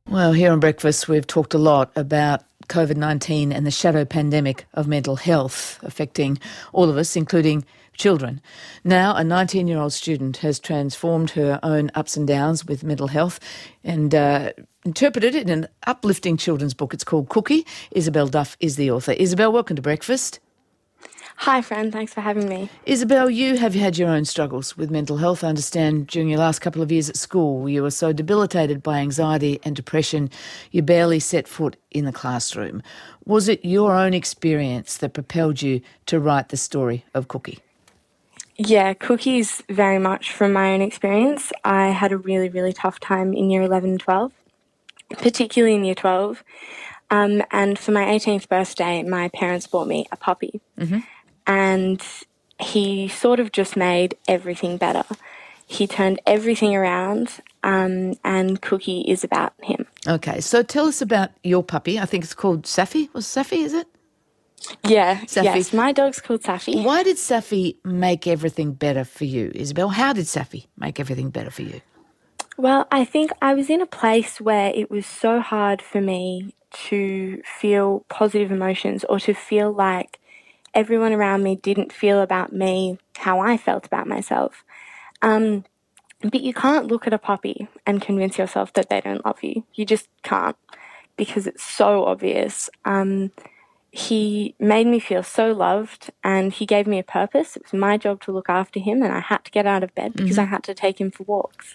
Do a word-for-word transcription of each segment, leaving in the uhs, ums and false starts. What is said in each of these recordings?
Well, here on Breakfast, we've talked a lot about COVID nineteen and the shadow pandemic of mental health affecting all of us, including children. Now, a nineteen-year-old student has transformed her own ups and downs with mental health and uh, interpreted it in an uplifting children's book. It's called Cookie. Isabel Duff is the author. Isabel, welcome to Breakfast. Hi, friend. Thanks for having me. Isabel, you have had your own struggles with mental health. I understand during your last couple of years at school, you were so debilitated by anxiety and depression, you barely set foot in the classroom. Was it your own experience that propelled you to write the story of Cookie? Yeah, Cookie's very much from my own experience. I had a really, really tough time in year eleven and twelve, particularly in year twelve. Um, and for my eighteenth birthday, my parents bought me a puppy. Mm-hmm. And he sort of just made everything better. He turned everything around, um, and Cookie is about him. Okay, so tell us about your puppy. I think it's called Safi. Was Safi, is it? Yeah, Safi. Yes, my dog's called Safi. Why did Safi make everything better for you, Isabel? How did Safi make everything better for you? Well, I think I was in a place where it was so hard for me to feel positive emotions or to feel like everyone around me didn't feel about me how I felt about myself. Um, but you can't look at a puppy and convince yourself that they don't love you. You just can't, because it's so obvious. Um, he made me feel so loved, and he gave me a purpose. It was my job to look after him, and I had to get out of bed because mm-hmm. I had to take him for walks.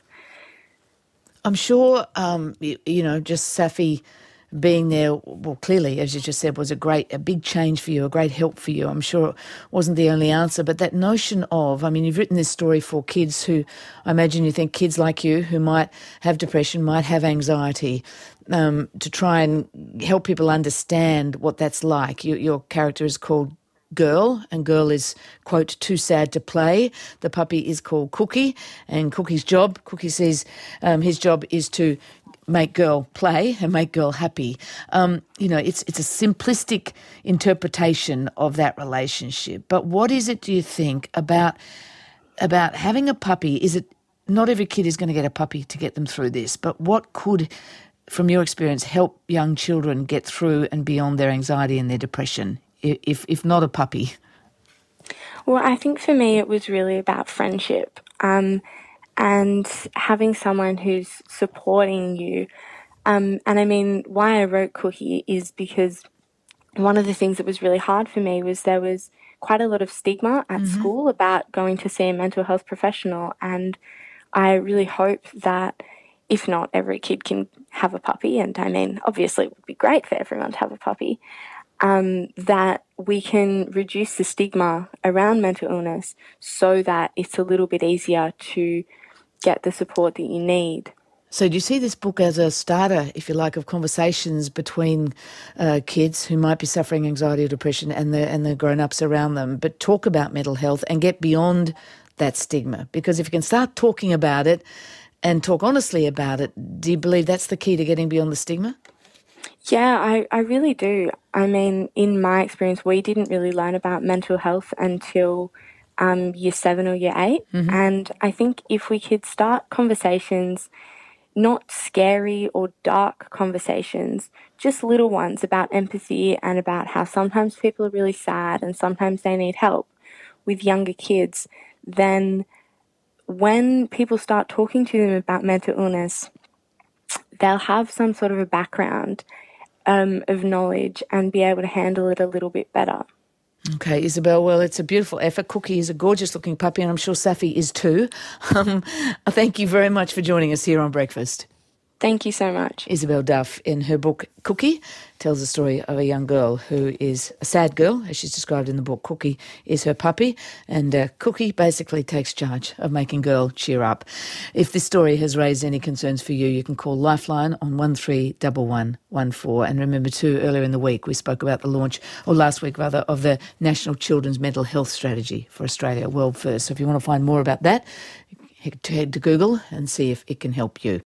I'm sure, um, you, you know, just Safi being there, well, clearly, as you just said, was a great, a big change for you, a great help for you. I'm sure it wasn't the only answer, but that notion of, I mean, you've written this story for kids who, I imagine you think kids like you who might have depression, might have anxiety, um, to try and help people understand what that's like. You, your character is called Girl, and Girl is, quote, too sad to play. The puppy is called Cookie, and Cookie's job, Cookie says um, his job is to make Girl play and make Girl happy. Um, you know, it's it's a simplistic interpretation of that relationship. But what is it, do you think, about about having a puppy? Is it, not every kid is going to get a puppy to get them through this, but what could, from your experience, help young children get through and beyond their anxiety and their depression, if if not a puppy? Well, I think for me it was really about friendship. Um and having someone who's supporting you. Um, and I mean, why I wrote Cookie is because one of the things that was really hard for me was there was quite a lot of stigma at mm-hmm. school about going to see a mental health professional. And I really hope that, if not every kid can have a puppy, and I mean, obviously it would be great for everyone to have a puppy, um, that we can reduce the stigma around mental illness so that it's a little bit easier to get the support that you need. So do you see this book as a starter, if you like, of conversations between uh, kids who might be suffering anxiety or depression and the and the grown-ups around them, but talk about mental health and get beyond that stigma? Because if you can start talking about it and talk honestly about it, do you believe that's the key to getting beyond the stigma? Yeah, I, I really do. I mean, in my experience, we didn't really learn about mental health until Um, year seven or year eight. Mm-hmm. And I think if we could start conversations, not scary or dark conversations, just little ones about empathy and about how sometimes people are really sad and sometimes they need help with younger kids, then when people start talking to them about mental illness, they'll have some sort of a background um, of knowledge and be able to handle it a little bit better. Okay, Isabel, well, it's a beautiful effort. Cookie is a gorgeous-looking puppy, and I'm sure Safi is too. Um, thank you very much for joining us here on Breakfast. Thank you so much. Isabel Duff, in her book Cookie, tells the story of a young girl who is a sad girl, as she's described in the book. Cookie is her puppy, and uh, Cookie basically takes charge of making Girl cheer up. If this story has raised any concerns for you, you can call Lifeline on one three one one one four. And remember too, earlier in the week we spoke about the launch, or last week rather, of the National Children's Mental Health Strategy for Australia, World First. So if you want to find more about that, head to Google and see if it can help you.